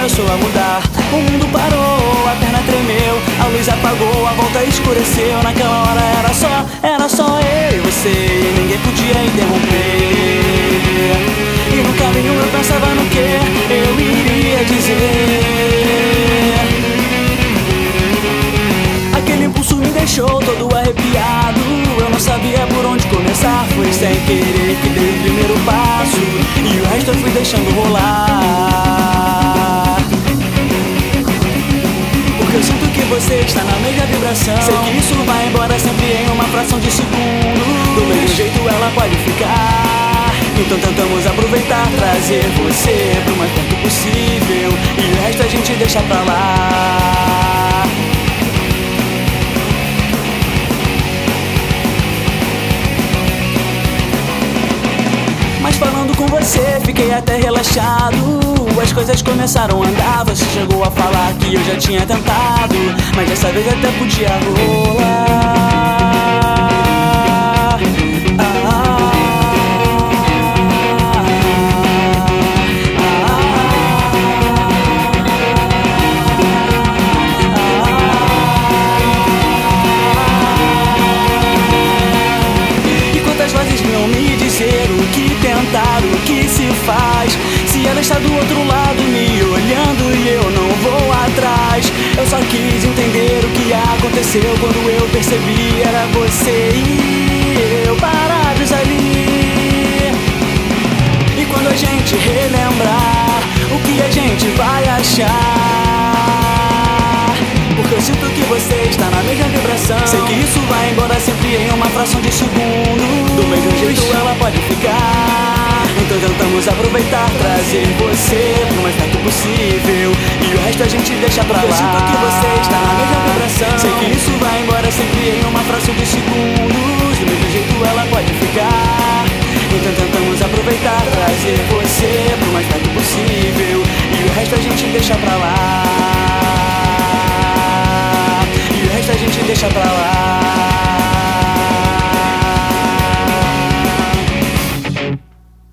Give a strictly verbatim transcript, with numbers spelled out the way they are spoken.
começou a mudar. O mundo parou, a perna tremeu, a luz apagou, a volta escureceu. Naquela hora era só, era só eu e você, e ninguém podia interromper. E no caminho eu pensava no que eu iria dizer. Aquele impulso me deixou todo arrepiado, eu não sabia por onde começar. Foi sem querer que dei o primeiro passo, e o resto eu fui deixando rolar. Porque eu sinto que você está na mesma vibração. Sei que isso vai embora sempre em uma fração de segundo. Do mesmo jeito ela pode ficar. Então tentamos aproveitar, trazer você pro mais perto possível, e o resto a gente deixa pra lá. Mas falando com você, fiquei até relaxado. As coisas começaram a andar. Você chegou a falar que eu já tinha tentado, mas dessa vez até podia rolar. Ah, E quantas vozes vinham me dizer o que tentar, o que se faz, se ela está do outro lado me olhando e eu não vou atrás. Eu só quis entender o que aconteceu quando eu percebi era você e eu parados ali. E quando a gente relembrar, o que a gente vai achar? Porque eu sinto que você está na mesma vibração. Sei que isso vai embora sempre em uma fração de segundo. Do mesmo jeito ela pode ficar. Então tentamos aproveitar, trazer você pro mais perto possível, e o resto a gente deixa pra lá. Eu sinto que você está na mesma vibração. Sei que isso vai embora sempre em uma fração de segundos. Do mesmo jeito ela pode ficar. Então tentamos aproveitar, trazer você pro mais perto possível, e o resto a gente deixa pra lá. E o resto a gente deixa pra lá.